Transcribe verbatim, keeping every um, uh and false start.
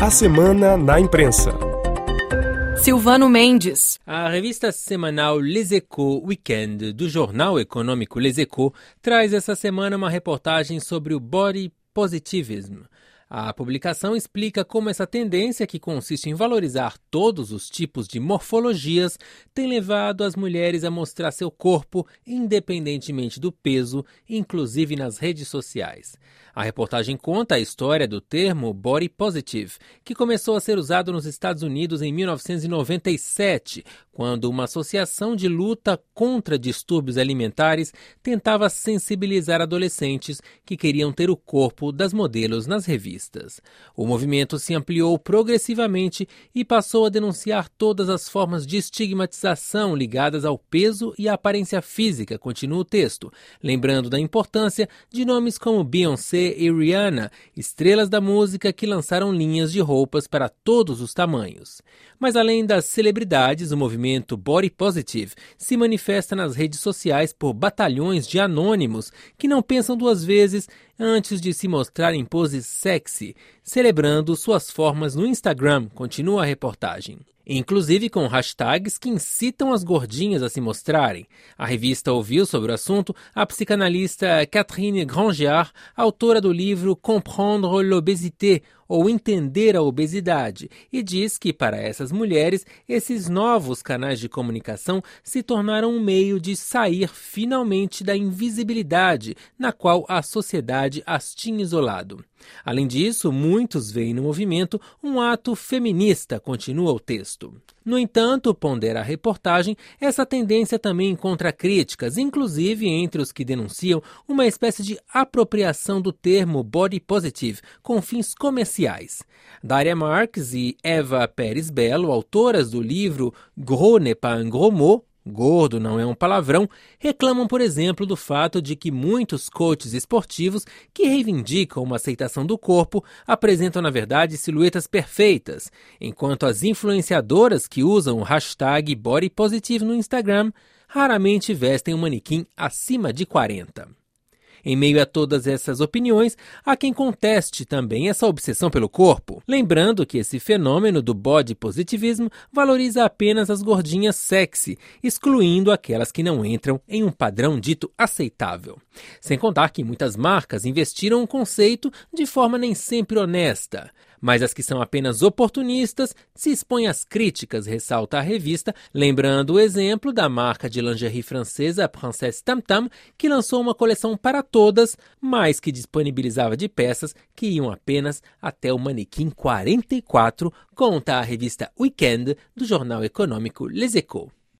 A semana na imprensa. Silvano Mendes. A revista semanal Les Echos Weekend do jornal econômico Les Echos traz essa semana uma reportagem sobre o body positivism. A publicação explica como essa tendência, que consiste em valorizar todos os tipos de morfologias, tem levado as mulheres a mostrar seu corpo independentemente do peso, inclusive nas redes sociais. A reportagem conta a história do termo body positive, que começou a ser usado nos Estados Unidos em mil novecentos e noventa e sete, quando uma associação de luta contra distúrbios alimentares tentava sensibilizar adolescentes que queriam ter o corpo das modelos nas revistas. O movimento se ampliou progressivamente e passou a denunciar todas as formas de estigmatização ligadas ao peso e à aparência física, continua o texto, lembrando da importância de nomes como Beyoncé e Rihanna, estrelas da música que lançaram linhas de roupas para todos os tamanhos. Mas além das celebridades, o movimento Body Positive se manifesta nas redes sociais por batalhões de anônimos que não pensam duas vezes antes de se mostrar em poses sexy, celebrando suas formas no Instagram, continua a reportagem. Inclusive com hashtags que incitam as gordinhas a se mostrarem. A revista ouviu sobre o assunto a psicanalista Catherine Grangeard, autora do livro Comprendre l'obésité, ou Entender a Obesidade, e diz que para essas mulheres, esses novos canais de comunicação se tornaram um meio de sair finalmente da invisibilidade na qual a sociedade as tinha isolado. Além disso, muitos veem no movimento um ato feminista, continua o texto. No entanto, pondera a reportagem, essa tendência também encontra críticas, inclusive entre os que denunciam uma espécie de apropriação do termo body positive com fins comerciais. Daria Marques e Eva Pérez Belo, autoras do livro Gros n'est pas un gros mot, gordo não é um palavrão, reclamam, por exemplo, do fato de que muitos coaches esportivos que reivindicam uma aceitação do corpo apresentam, na verdade, silhuetas perfeitas, enquanto as influenciadoras que usam o hashtag Body Positive no Instagram raramente vestem um manequim acima de quarenta. Em meio a todas essas opiniões, há quem conteste também essa obsessão pelo corpo, lembrando que esse fenômeno do body positivismo valoriza apenas as gordinhas sexy, excluindo aquelas que não entram em um padrão dito aceitável. Sem contar que muitas marcas investiram o conceito de forma nem sempre honesta. Mas as que são apenas oportunistas se expõem às críticas, ressalta a revista, lembrando o exemplo da marca de lingerie francesa Princesse Tam Tam, que lançou uma coleção para todas, mas que disponibilizava de peças que iam apenas até o manequim quarenta e quatro, conta a revista Weekend do jornal econômico Les Echos.